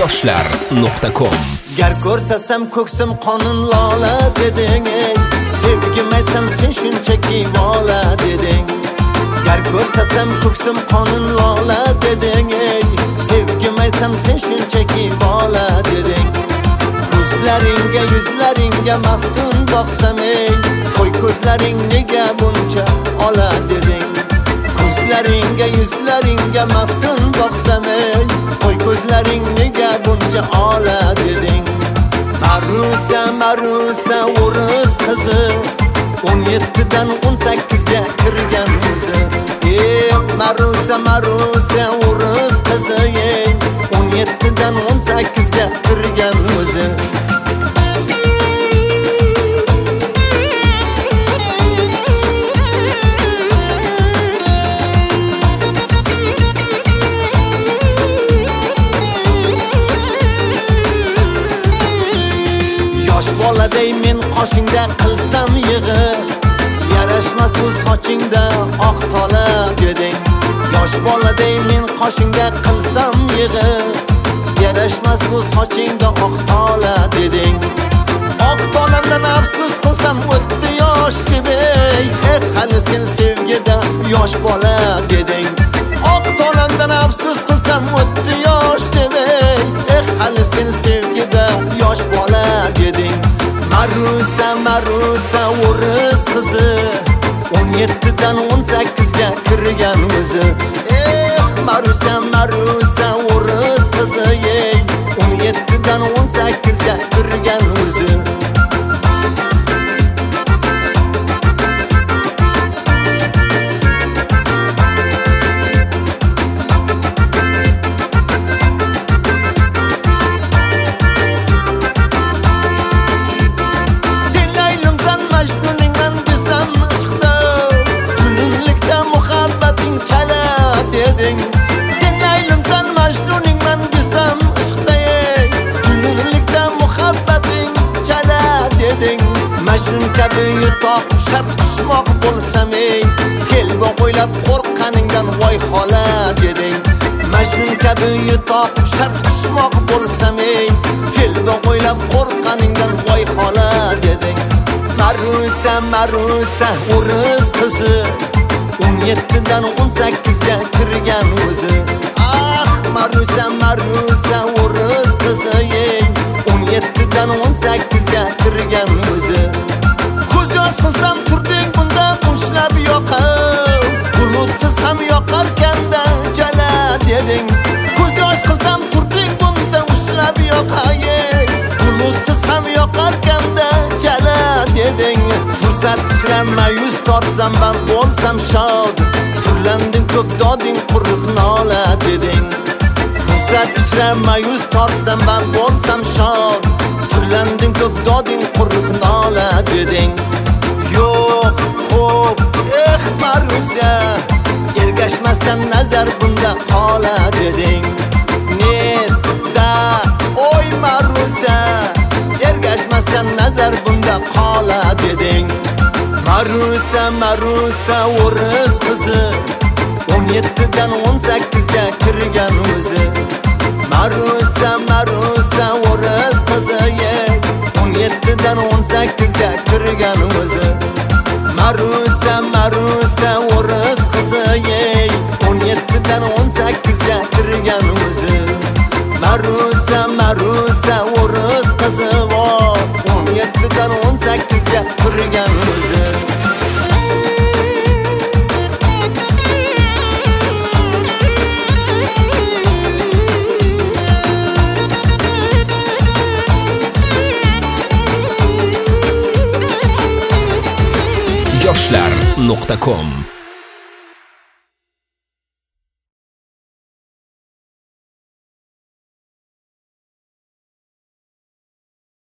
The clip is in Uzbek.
yoshlar.com. Gar ko'rsatsam ko'ksim qonun lola deding, sevgim aytsam sen shunchaki vola deding. Gar ko'rsatsam ko'ksim qonun lola deding, sevgim aytsam sen shunchaki vola deding. Ko'zlaringga yuzlaringga maftun boqsam, qo'y ko'zlaring nega buncha ola deding. Ko'zlaringga yuzlaringga maftun boqsam, qo'y ko'zlaring nega buncha ola deding. Marusa o'ris qizi 17dan 18ga kirgan o'zi. Marusa o'ris qizi 17dan 18ga kirgan o'zi. Yosh boladay men qoshingda qilsam yig'i, yarashmas bu sochingda oq tola deding. Yosh boladay men qoshingda qilsam yig'i, yarashmas bu sochingda oq tola deding. Oq tolamdan afsus qilsam o'tdi yosh gibi, hali sen sevgida yosh bola deding. Oq tolamdan afsus qilsam o'tdi yosh gibi, hali sen sevgida yosh bola deding. Marusa o'ris qizi 17dan 18ga kirgan o'zi. Marusa o'ris qizi 17dan 18ga kirgan o'zi. Sen laylimsan majnuningman desam ishqda, jununlikda muhabbating chala deding. Majnun kabi yutoqib shart qushmoq bo'lsam, telba qo'ylab qo'rqqaningdan voy xola deding. Majnun kabi yutoqib shart qushmoq bo'lsam, telba qo'ylab qo'rqqaningdan voy xola deding. Marusa o'ris qizi 17dan 18ga kirgan o'zi. Marusa o'ris qizi 17dan 18ga kirgan o'zi. Ko'z yosh qilsam turding bunda qunslab yoqib, bulutsiz ham yoqarkanda jala deding. Ko'z yosh qilsam turding bunda ushlab yoqay, bulutsiz ham yoqarkanda jala deding. Fursat ichra mayus tortsam ben bo'lsam shod, turlanding ko'p doding quruq nola deding. Fursat ichra mayus tortsam ben bo'lsam shod, turlanding ko'p doding quruq nola deding. Yo'q, xo'p, Marusa, ergashmasdan nazar bunda qola deding. Netda, oy Marusa, ergashmasdan nazar bunda qola deding. Marusa o'ris qizi 17dan 18ga kirgan o'zi. Marusa o'ris qizi 17dan 18ga kirgan o'zi. Marusa o'ris qizi 17dan 18ga kirgan o'zi. Marusa o'ris qizi 17dan 18ga kirgan o'zi. yoshlar.com